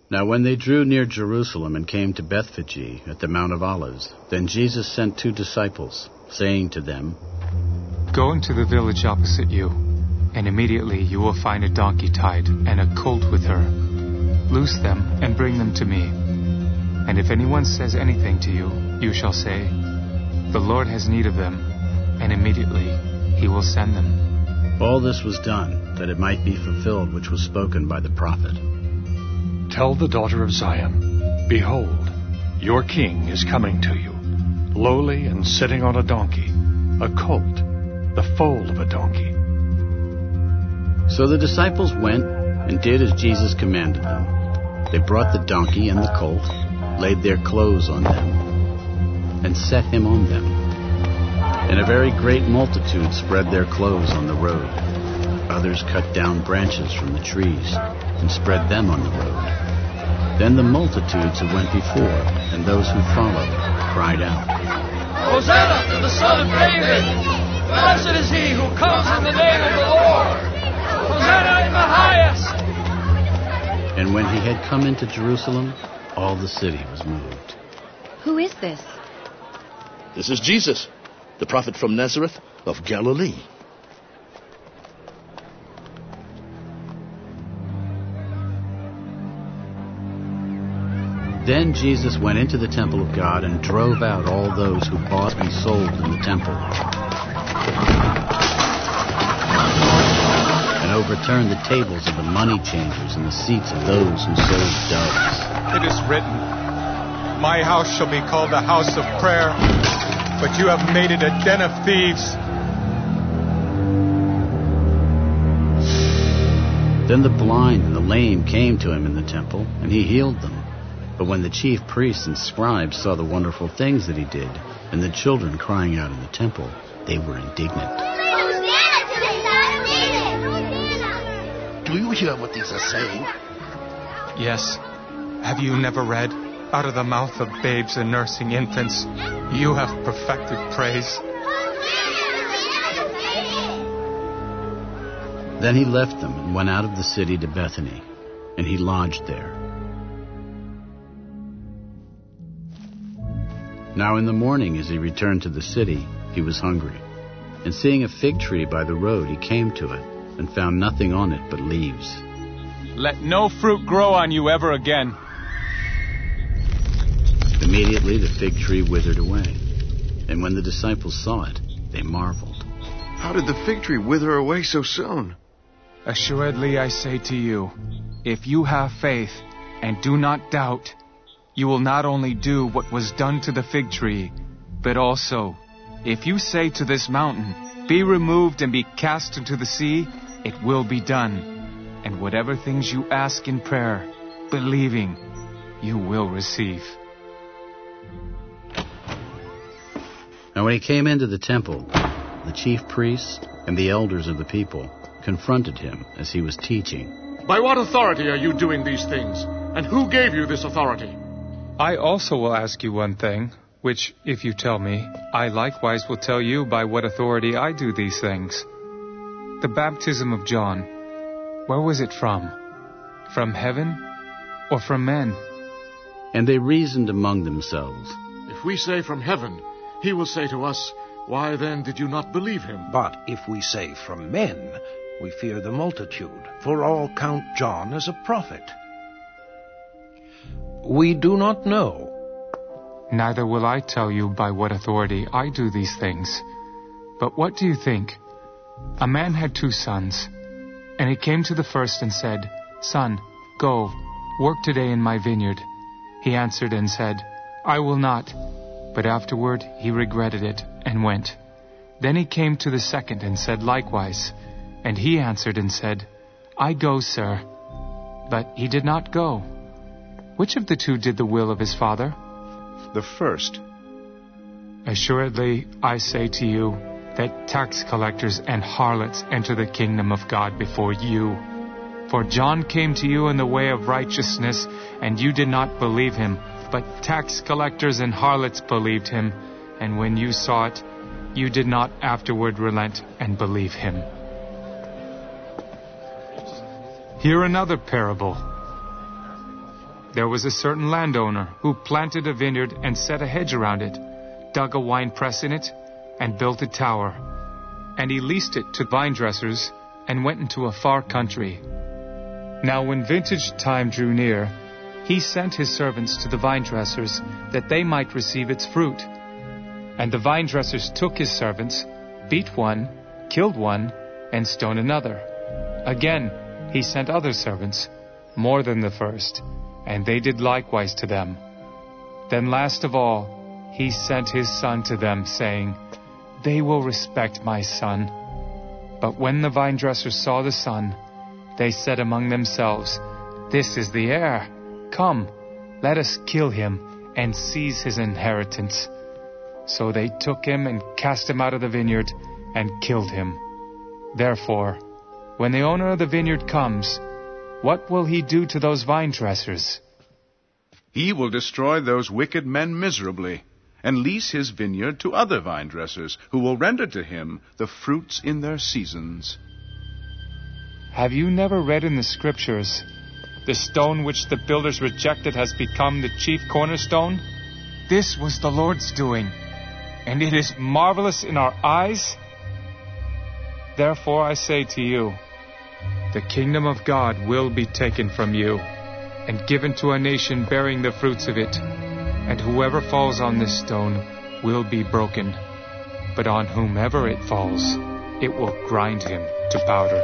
Now when they drew near Jerusalem and came to Bethphage at the Mount of Olives, then Jesus sent 2 disciples, saying to them, Go into the village opposite you, and immediately you will find a donkey tied and a colt with her. Loose them and bring them to me. And if anyone says anything to you, you shall say, The Lord has need of them, and immediately he will send them. All this was done, that it might be fulfilled which was spoken by the prophet. Tell the daughter of Zion, Behold, your king is coming to you, lowly and sitting on a donkey, a colt, the foal of a donkey. So the disciples went and did as Jesus commanded them. They brought the donkey and the colt, laid their clothes on them, and set him on them. And a very great multitude spread their clothes on the road. Others cut down branches from the trees and spread them on the road. Then the multitudes who went before and those who followed cried out, Hosanna to the Son of David! Blessed is he who comes in the name of the Lord! Hosanna in the highest! And when he had come into Jerusalem, all the city was moved. Who is this? This is Jesus, the prophet from Nazareth of Galilee. Then Jesus went into the temple of God and drove out all those who bought and sold in the temple, and overturned the tables of the money changers and the seats of those who sold doves. It is written, My house shall be called a house of prayer, but you have made it a den of thieves. Then the blind and the lame came to him in the temple, and he healed them. But when the chief priests and scribes saw the wonderful things that he did, and the children crying out in the temple, they were indignant. Do you hear what these are saying? Yes. Have you never read, Out of the mouth of babes and nursing infants, you have perfected praise? Then he left them and went out of the city to Bethany, and he lodged there. Now in the morning, as he returned to the city, he was hungry. And seeing a fig tree by the road, he came to it, and found nothing on it but leaves. Let no fruit grow on you ever again. Immediately the fig tree withered away. And when the disciples saw it, they marveled. How did the fig tree wither away so soon? Assuredly I say to you, if you have faith and do not doubt, you will not only do what was done to the fig tree, but also, if you say to this mountain, Be removed and be cast into the sea, it will be done. And whatever things you ask in prayer, believing, you will receive. Now when he came into the temple, the chief priests and the elders of the people confronted him as he was teaching. By what authority are you doing these things? And who gave you this authority? I also will ask you one thing, which, if you tell me, I likewise will tell you by what authority I do these things. The baptism of John, where was it from? From heaven or from men? And they reasoned among themselves. If we say from heaven, he will say to us, Why then did you not believe him? But if we say from men, we fear the multitude, for all count John as a prophet. We do not know. Neither will I tell you by what authority I do these things. But what do you think? A man had 2 sons, and he came to the first and said, Son, go, work today in my vineyard. He answered and said, I will not. But afterward he regretted it and went. Then he came to the second and said likewise. And he answered and said, I go, sir. But he did not go. Which of the 2 did the will of his father? The first. Assuredly, I say to you that tax collectors and harlots enter the kingdom of God before you. For John came to you in the way of righteousness, and you did not believe him, but tax collectors and harlots believed him, and when you saw it, you did not afterward relent and believe him. Hear another parable. There was a certain landowner who planted a vineyard and set a hedge around it, dug a winepress in it, and built a tower. And he leased it to vine dressers and went into a far country. Now when vintage time drew near, he sent his servants to the vine dressers that they might receive its fruit. And the vine dressers took his servants, beat one, killed one, and stoned another. Again he sent other servants, more than the first, and they did likewise to them. Then last of all he sent his son to them, saying, They will respect my son. But when the vine dressers saw the son, they said among themselves, This is the heir. Come, let us kill him and seize his inheritance. So they took him and cast him out of the vineyard and killed him. Therefore, when the owner of the vineyard comes, what will he do to those vine dressers? He will destroy those wicked men miserably, and lease his vineyard to other vine dressers, who will render to him the fruits in their seasons. Have you never read in the Scriptures, the stone which the builders rejected has become the chief cornerstone? This was the Lord's doing, and it is marvelous in our eyes. Therefore I say to you, the kingdom of God will be taken from you, and given to a nation bearing the fruits of it. And whoever falls on this stone will be broken, but on whomever it falls, it will grind him to powder.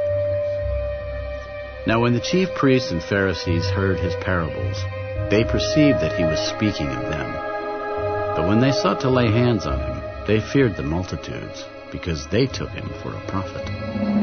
Now when the chief priests and Pharisees heard his parables, they perceived that he was speaking of them. But when they sought to lay hands on him, they feared the multitudes, because they took him for a prophet.